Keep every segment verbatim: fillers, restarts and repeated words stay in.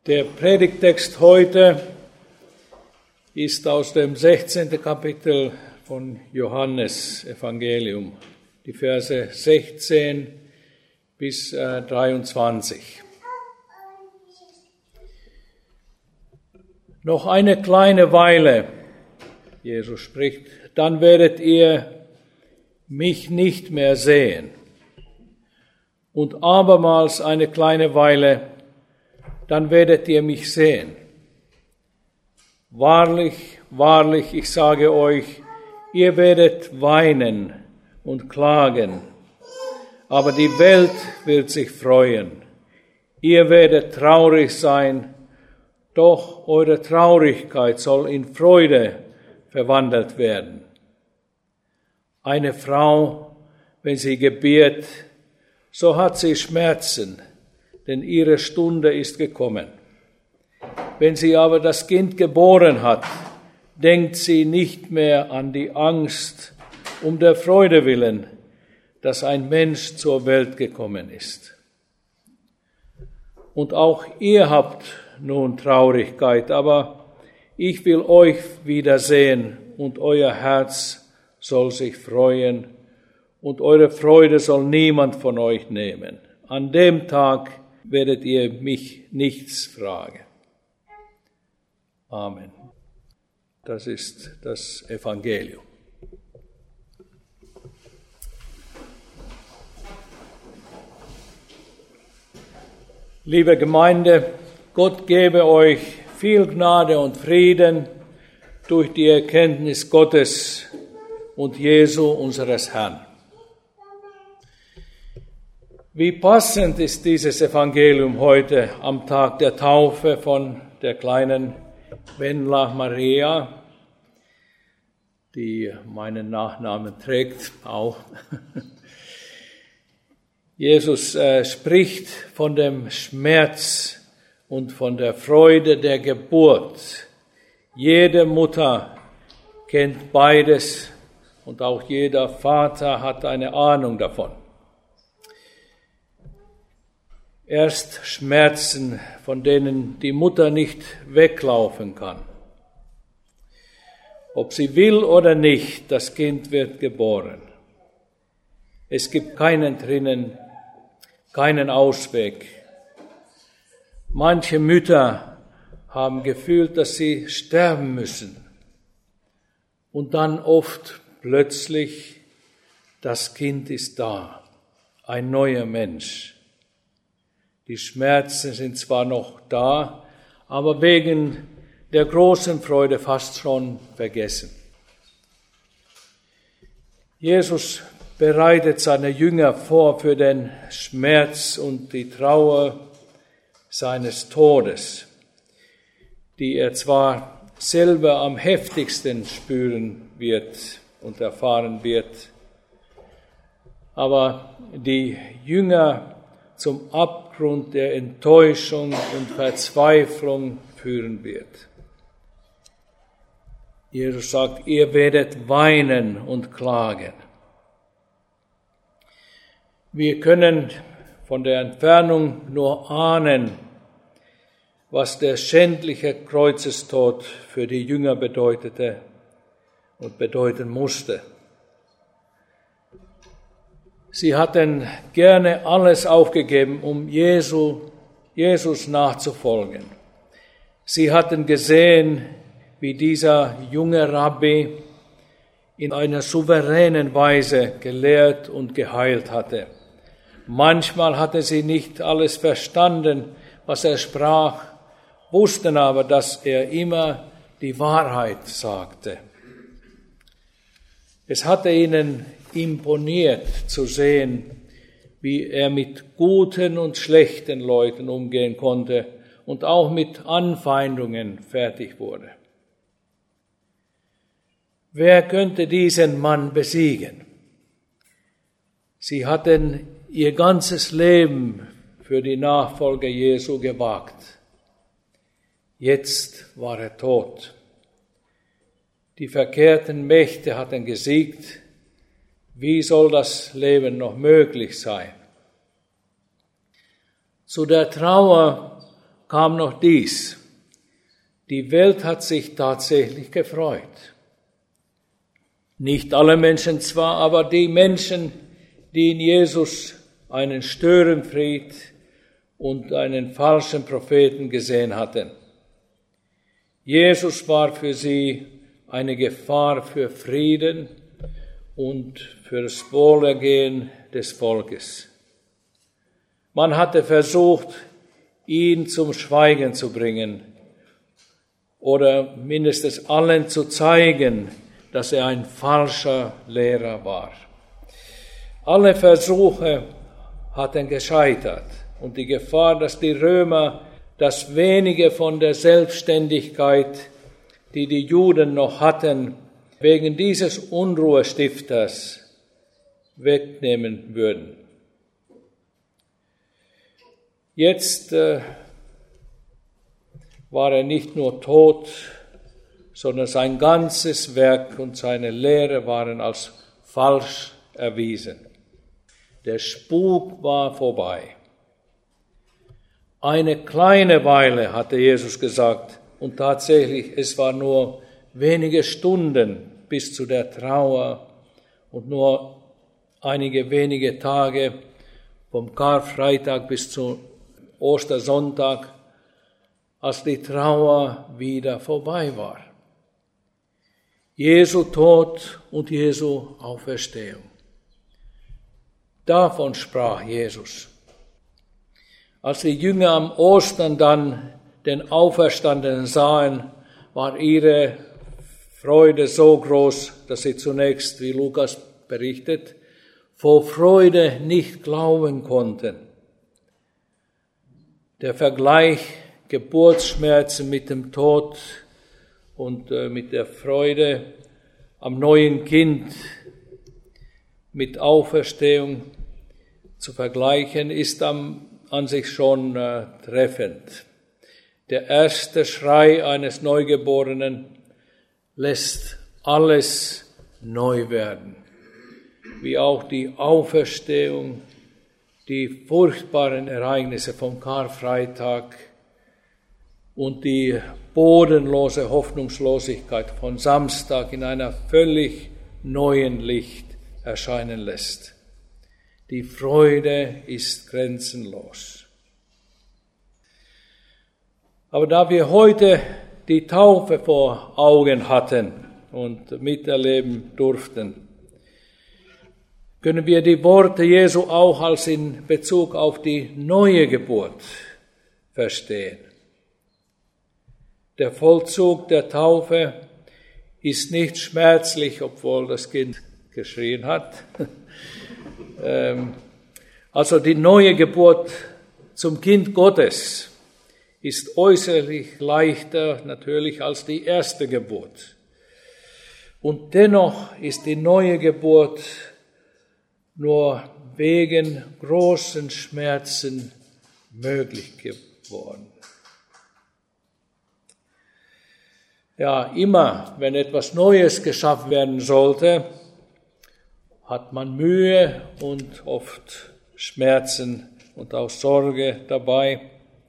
Der Predigtext heute ist aus dem sechzehnten Kapitel von Johannes Evangelium, die Verse sechzehn bis dreiundzwanzig. Noch eine kleine Weile, Jesus spricht, dann werdet ihr mich nicht mehr sehen. Und abermals eine kleine Weile, dann werdet ihr mich sehen. Wahrlich, wahrlich, ich sage euch, ihr werdet weinen und klagen, aber die Welt wird sich freuen. Ihr werdet traurig sein, doch eure Traurigkeit soll in Freude verwandelt werden. Eine Frau, wenn sie gebiert, so hat sie Schmerzen, denn ihre Stunde ist gekommen. Wenn sie aber das Kind geboren hat, denkt sie nicht mehr an die Angst um der Freude willen, dass ein Mensch zur Welt gekommen ist. Und auch ihr habt nun Traurigkeit, aber ich will euch wiedersehen und euer Herz soll sich freuen und eure Freude soll niemand von euch nehmen. An dem Tag werdet ihr mich nichts fragen. Amen. Das ist das Evangelium. Liebe Gemeinde, Gott gebe euch viel Gnade und Frieden durch die Erkenntnis Gottes und Jesu, unseres Herrn. Wie passend ist dieses Evangelium heute am Tag der Taufe von der kleinen Venla Maria, die meinen Nachnamen trägt auch. Jesus äh, spricht von dem Schmerz und von der Freude der Geburt. Jede Mutter kennt beides und auch jeder Vater hat eine Ahnung davon. Erst Schmerzen, von denen die Mutter nicht weglaufen kann. Ob sie will oder nicht, das Kind wird geboren. Es gibt keinen drinnen, keinen Ausweg. Manche Mütter haben gefühlt, dass sie sterben müssen. Und dann oft plötzlich, das Kind ist da, ein neuer Mensch. Die Schmerzen sind zwar noch da, aber wegen der großen Freude fast schon vergessen. Jesus bereitet seine Jünger vor für den Schmerz und die Trauer seines Todes, die er zwar selber am heftigsten spüren wird und erfahren wird, aber die Jünger zum Abgrund der Enttäuschung und Verzweiflung führen wird. Jesus sagt, ihr werdet weinen und klagen. Wir können von der Entfernung nur ahnen, was der schändliche Kreuzestod für die Jünger bedeutete und bedeuten musste. Sie hatten gerne alles aufgegeben, um Jesu, Jesus nachzufolgen. Sie hatten gesehen, wie dieser junge Rabbi in einer souveränen Weise gelehrt und geheilt hatte. Manchmal hatte sie nicht alles verstanden, was er sprach, wussten aber, dass er immer die Wahrheit sagte. Es hatte ihnen imponiert zu sehen, wie er mit guten und schlechten Leuten umgehen konnte und auch mit Anfeindungen fertig wurde. Wer könnte diesen Mann besiegen? Sie hatten ihr ganzes Leben für die Nachfolge Jesu gewagt. Jetzt war er tot. Die verkehrten Mächte hatten gesiegt. Wie soll das Leben noch möglich sein? Zu der Trauer kam noch dies: Die Welt hat sich tatsächlich gefreut. Nicht alle Menschen zwar, aber die Menschen, die in Jesus einen Störenfried und einen falschen Propheten gesehen hatten. Jesus war für sie eine Gefahr für Frieden und für das Wohlergehen des Volkes. Man hatte versucht, ihn zum Schweigen zu bringen oder mindestens allen zu zeigen, dass er ein falscher Lehrer war. Alle Versuche hatten gescheitert und die Gefahr, dass die Römer das wenige von der Selbstständigkeit, die die Juden noch hatten, wegen dieses Unruhestifters wegnehmen würden. Jetzt äh, war er nicht nur tot, sondern sein ganzes Werk und seine Lehre waren als falsch erwiesen. Der Spuk war vorbei. Eine kleine Weile, hatte Jesus gesagt, und tatsächlich, es war nur wenige Stunden bis zu der Trauer und nur einige wenige Tage vom Karfreitag bis zu Ostersonntag, als die Trauer wieder vorbei war. Jesu Tod und Jesu Auferstehung. Davon sprach Jesus. Als die Jünger am Ostern dann den Auferstandenen sahen, war ihre Freude so groß, dass sie zunächst, wie Lukas berichtet, vor Freude nicht glauben konnten. Der Vergleich Geburtsschmerzen mit dem Tod und äh, mit der Freude am neuen Kind mit Auferstehung zu vergleichen, ist am, an sich schon äh, treffend. Der erste Schrei eines Neugeborenen lässt alles neu werden, wie auch die Auferstehung, die furchtbaren Ereignisse vom Karfreitag und die bodenlose Hoffnungslosigkeit von Samstag in einer völlig neuen Licht erscheinen lässt. Die Freude ist grenzenlos. Aber da wir heute die Taufe vor Augen hatten und miterleben durften, können wir die Worte Jesu auch als in Bezug auf die neue Geburt verstehen. Der Vollzug der Taufe ist nicht schmerzlich, obwohl das Kind geschrien hat. Also die neue Geburt zum Kind Gottes ist äußerlich leichter natürlich als die erste Geburt. Und dennoch ist die neue Geburt nur wegen großen Schmerzen möglich geworden. Ja, immer, wenn etwas Neues geschaffen werden sollte, hat man Mühe und oft Schmerzen und auch Sorge dabei.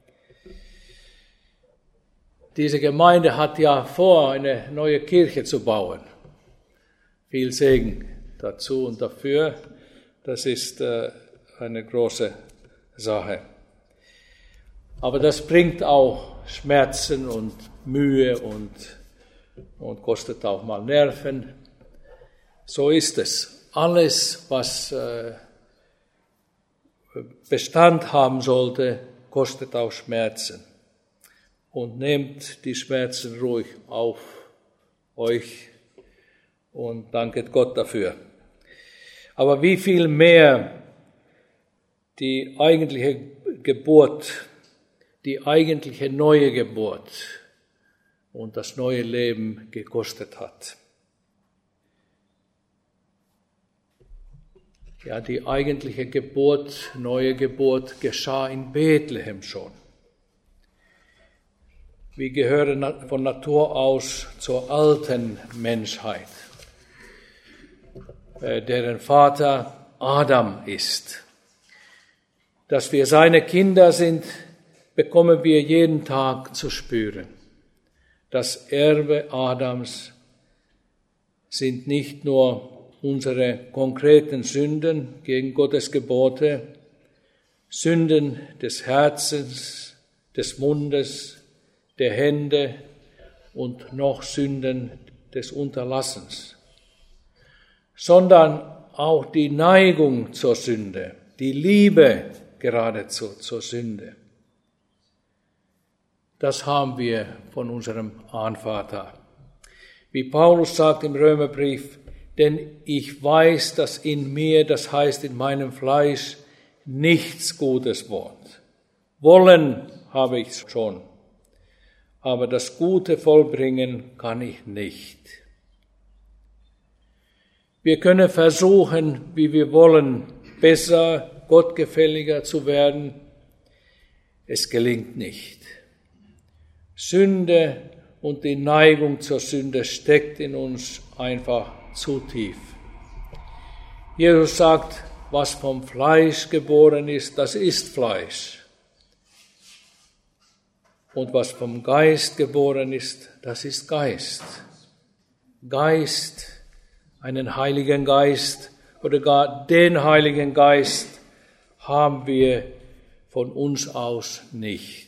Diese Gemeinde hat ja vor, eine neue Kirche zu bauen. Viel Segen dazu und dafür. Das ist äh, eine große Sache. Aber das bringt auch Schmerzen und Mühe und, und kostet auch mal Nerven. So ist es. Alles, was äh, Bestand haben sollte, kostet auch Schmerzen. Und nehmt die Schmerzen ruhig auf euch und danket Gott dafür. Aber wie viel mehr die eigentliche Geburt, die eigentliche neue Geburt und das neue Leben gekostet hat. Ja, die eigentliche Geburt, neue Geburt geschah in Bethlehem schon. Wir gehören von Natur aus zur alten Menschheit, deren Vater Adam ist. Dass wir seine Kinder sind, bekommen wir jeden Tag zu spüren. Das Erbe Adams sind nicht nur unsere konkreten Sünden gegen Gottes Gebote, Sünden des Herzens, des Mundes, der Hände und noch Sünden des Unterlassens, sondern auch die Neigung zur Sünde, die Liebe geradezu zur Sünde. Das haben wir von unserem Ahnvater. Wie Paulus sagt im Römerbrief, denn ich weiß, dass in mir, das heißt in meinem Fleisch, nichts Gutes wohnt. Wollen habe ich schon, aber das Gute vollbringen kann ich nicht. Wir können versuchen, wie wir wollen, besser, gottgefälliger zu werden. Es gelingt nicht. Sünde und die Neigung zur Sünde steckt in uns einfach zu tief. Jesus sagt, was vom Fleisch geboren ist, das ist Fleisch. Und was vom Geist geboren ist, das ist Geist. Geist, einen Heiligen Geist oder gar den Heiligen Geist haben wir von uns aus nicht.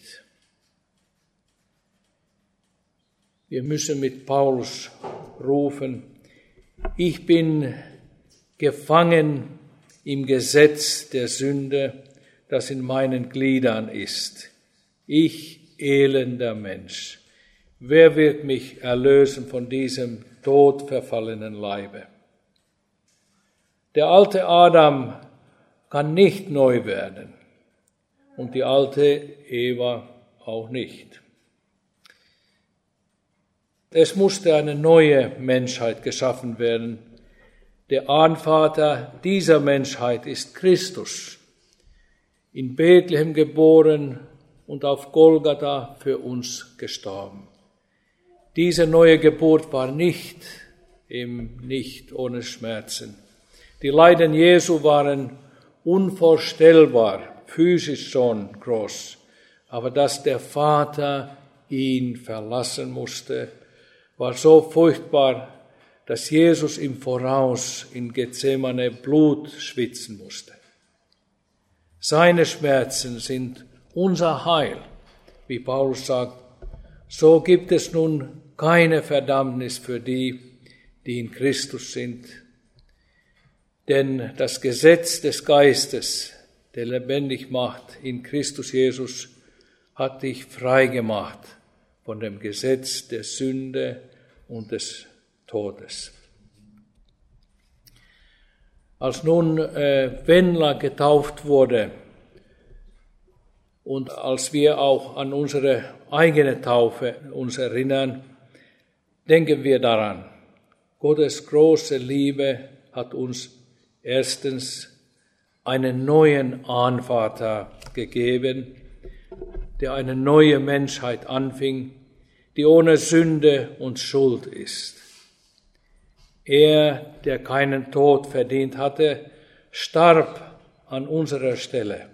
Wir müssen mit Paulus rufen, ich bin gefangen im Gesetz der Sünde, das in meinen Gliedern ist. Ich, elender Mensch, wer wird mich erlösen von diesem todverfallenen Leibe? Der alte Adam kann nicht neu werden und die alte Eva auch nicht. Es musste eine neue Menschheit geschaffen werden. Der Ahnvater dieser Menschheit ist Christus, in Bethlehem geboren und auf Golgatha für uns gestorben. Diese neue Geburt war nicht im Nicht ohne Schmerzen. Die Leiden Jesu waren unvorstellbar, physisch schon groß, aber dass der Vater ihn verlassen musste, war so furchtbar, dass Jesus im Voraus in Gethsemane Blut schwitzen musste. Seine Schmerzen sind unser Heil, wie Paulus sagt. So gibt es nun keine Verdammnis für die, die in Christus sind. Denn das Gesetz des Geistes, der lebendig macht in Christus Jesus, hat dich frei gemacht von dem Gesetz der Sünde und des Todes. Als nun äh, Wendler getauft wurde und als wir auch an unsere eigene Taufe uns erinnern, denken wir daran, Gottes große Liebe hat uns erstens einen neuen Ahnvater gegeben, der eine neue Menschheit anfing, die ohne Sünde und Schuld ist. Er, der keinen Tod verdient hatte, starb an unserer Stelle.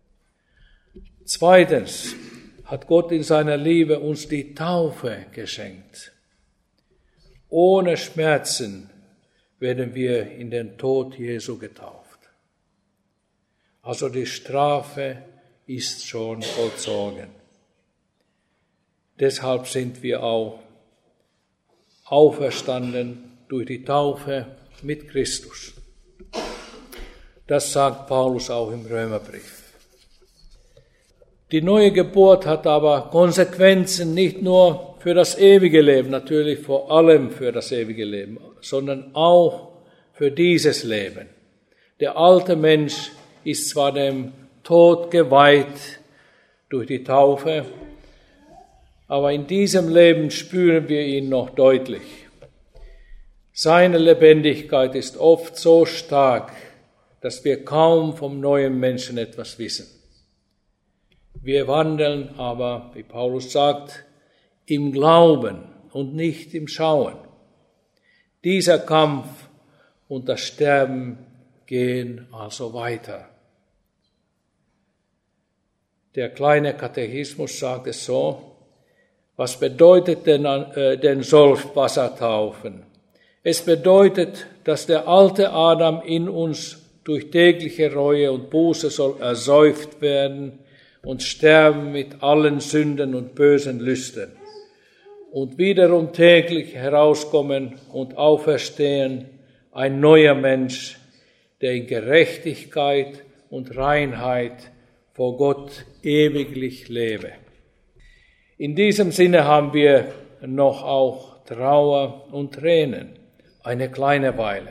Zweitens hat Gott in seiner Liebe uns die Taufe geschenkt. Ohne Schmerzen werden wir in den Tod Jesu getauft. Also die Strafe ist schon vollzogen. Deshalb sind wir auch auferstanden durch die Taufe mit Christus. Das sagt Paulus auch im Römerbrief. Die neue Geburt hat aber Konsequenzen nicht nur für das ewige Leben, natürlich vor allem für das ewige Leben, sondern auch für dieses Leben. Der alte Mensch ist zwar dem Tod geweiht durch die Taufe, aber in diesem Leben spüren wir ihn noch deutlich. Seine Lebendigkeit ist oft so stark, dass wir kaum vom neuen Menschen etwas wissen. Wir wandeln aber, wie Paulus sagt, im Glauben und nicht im Schauen. Dieser Kampf und das Sterben gehen also weiter. Der kleine Katechismus sagt es so: Was bedeutet denn, äh, denn solch Wassertaufen? Es bedeutet, dass der alte Adam in uns durch tägliche Reue und Buße soll ersäuft werden und sterben mit allen Sünden und bösen Lüsten und wiederum täglich herauskommen und auferstehen, ein neuer Mensch, der in Gerechtigkeit und Reinheit vor Gott ewiglich lebe. In diesem Sinne haben wir noch auch Trauer und Tränen, eine kleine Weile.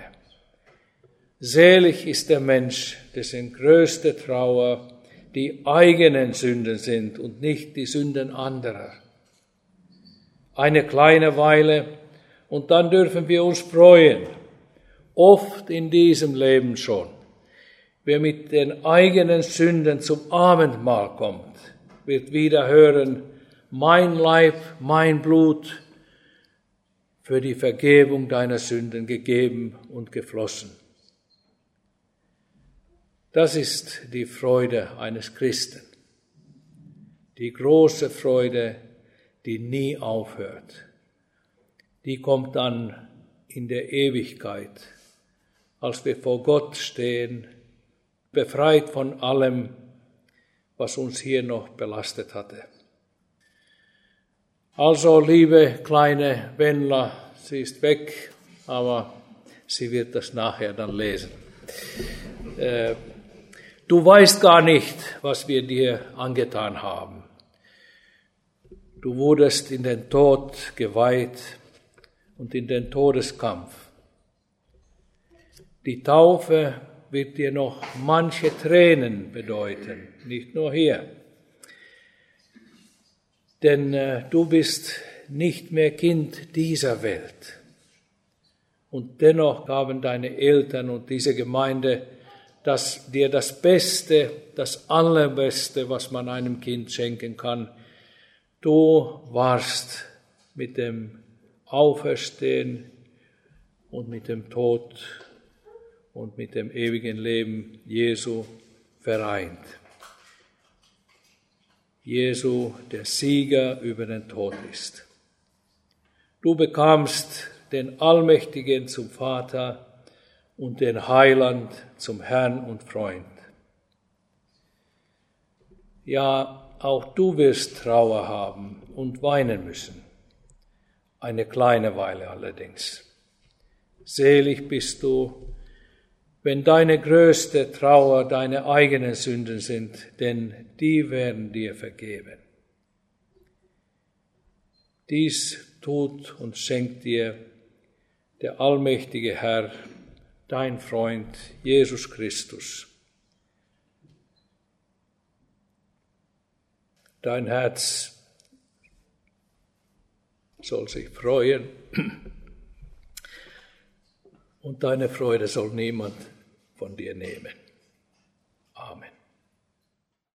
Selig ist der Mensch, dessen größte Trauer die eigenen Sünden sind und nicht die Sünden anderer. Eine kleine Weile und dann dürfen wir uns freuen, oft in diesem Leben schon. Wer mit den eigenen Sünden zum Abendmahl kommt, wird wieder hören: Mein Leib, mein Blut, für die Vergebung deiner Sünden gegeben und geflossen. Das ist die Freude eines Christen, die große Freude, die nie aufhört. Die kommt dann in der Ewigkeit, als wir vor Gott stehen, befreit von allem, was uns hier noch belastet hatte. Also, liebe kleine Wendla, sie ist weg, aber sie wird das nachher dann lesen. Äh, du weißt gar nicht, was wir dir angetan haben. Du wurdest in den Tod geweiht und in den Todeskampf. Die Taufe wird dir noch manche Tränen bedeuten, nicht nur hier. Denn äh, du bist nicht mehr Kind dieser Welt. Und dennoch gaben deine Eltern und diese Gemeinde das, dir das Beste, das Allerbeste, was man einem Kind schenken kann. Du warst mit dem Auferstehen und mit dem Tod und mit dem ewigen Leben Jesu vereint. Jesu, der Sieger über den Tod ist. Du bekamst den Allmächtigen zum Vater und den Heiland zum Herrn und Freund. Ja, auch du wirst Trauer haben und weinen müssen, eine kleine Weile allerdings. Selig bist du, wenn deine größte Trauer deine eigenen Sünden sind, denn die werden dir vergeben. Dies tut und schenkt dir der allmächtige Herr, dein Freund Jesus Christus. Dein Herz soll sich freuen und deine Freude soll niemand von dir nehmen.